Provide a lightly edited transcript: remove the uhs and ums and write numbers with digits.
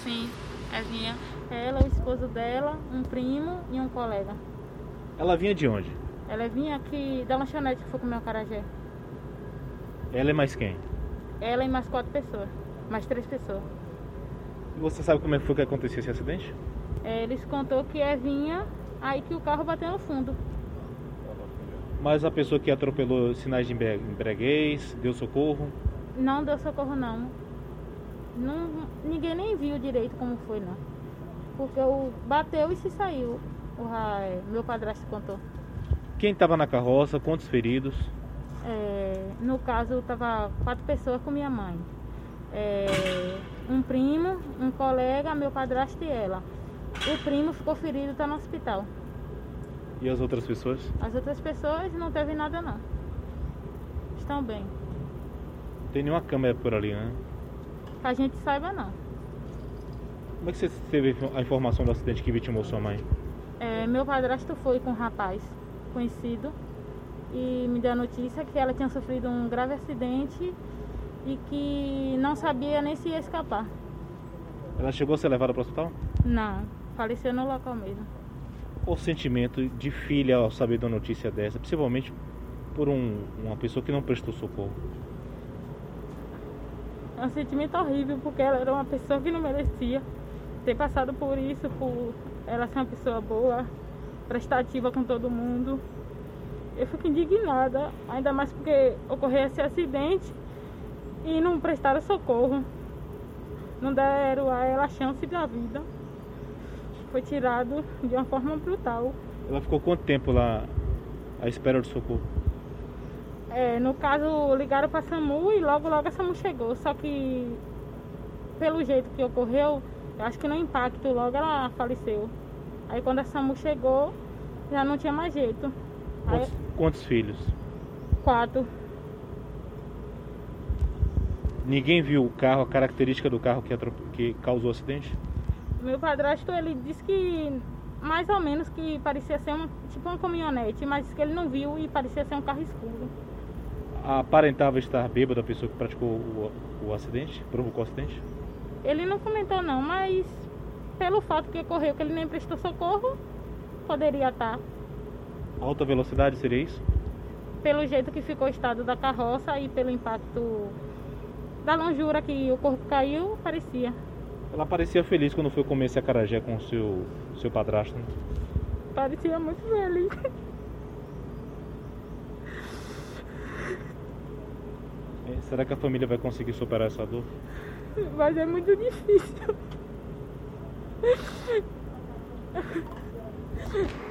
Sim, Evinha. Ela, o esposo dela, um primo e um colega. Ela vinha de onde? Ela vinha aqui da lanchonete que foi comer o acarajé. Ela é mais quem? Ela e mais 4 pessoas. Mais 3 pessoas. E você sabe como é que foi que aconteceu esse acidente? Eles contou que vinha, aí que o carro bateu no fundo. Mas a pessoa que atropelou sinais de embriaguez, deu socorro? Não deu socorro não. Ninguém nem viu direito como foi não. Porque bateu e se saiu. Meu padrasto contou. Quem estava na carroça? Quantos feridos? No caso, estava 4 pessoas com minha mãe. Um primo, um colega, meu padrasto e ela. O primo ficou ferido, está no hospital. E as outras pessoas? As outras pessoas não teve nada não. Estão bem. Não tem nenhuma câmera por ali, né? Que a gente saiba não. Como é que você teve a informação do acidente que vitimou sua mãe? Meu padrasto foi com um rapaz conhecido e me deu a notícia que ela tinha sofrido um grave acidente e que não sabia nem se ia escapar. Ela chegou a ser levada para o hospital? Não, faleceu no local mesmo. Qual o sentimento de filha ao saber da notícia dessa, principalmente por uma pessoa que não prestou socorro? É um sentimento horrível, porque ela era uma pessoa que não merecia ter passado por isso, por ela ser uma pessoa boa, prestativa com todo mundo. Eu fico indignada, ainda mais porque ocorreu esse acidente e não prestaram socorro. Não deram a ela a chance da vida. Foi tirado de uma forma brutal. Ela ficou quanto tempo lá à espera de socorro? No caso, ligaram para a SAMU e logo a SAMU chegou. Só que, pelo jeito que ocorreu, eu acho que no impacto logo ela faleceu. Aí quando a SAMU chegou, já não tinha mais jeito. Quantos filhos? 4. Ninguém viu o carro, a característica do carro que causou o acidente? Meu padrasto, ele disse que mais ou menos que parecia ser tipo uma caminhonete, mas que ele não viu e parecia ser um carro escuro. Aparentava estar bêbado a pessoa que praticou o acidente, provocou o acidente? Ele não comentou não, mas pelo fato que ocorreu que ele nem prestou socorro, poderia estar. Alta velocidade seria isso? Pelo jeito que ficou o estado da carroça e pelo impacto da longura que o corpo caiu, parecia. Ela parecia feliz quando foi comer esse acarajé com o seu padrasto, né? Parecia muito feliz. Será que a família vai conseguir superar essa dor? Mas é muito difícil.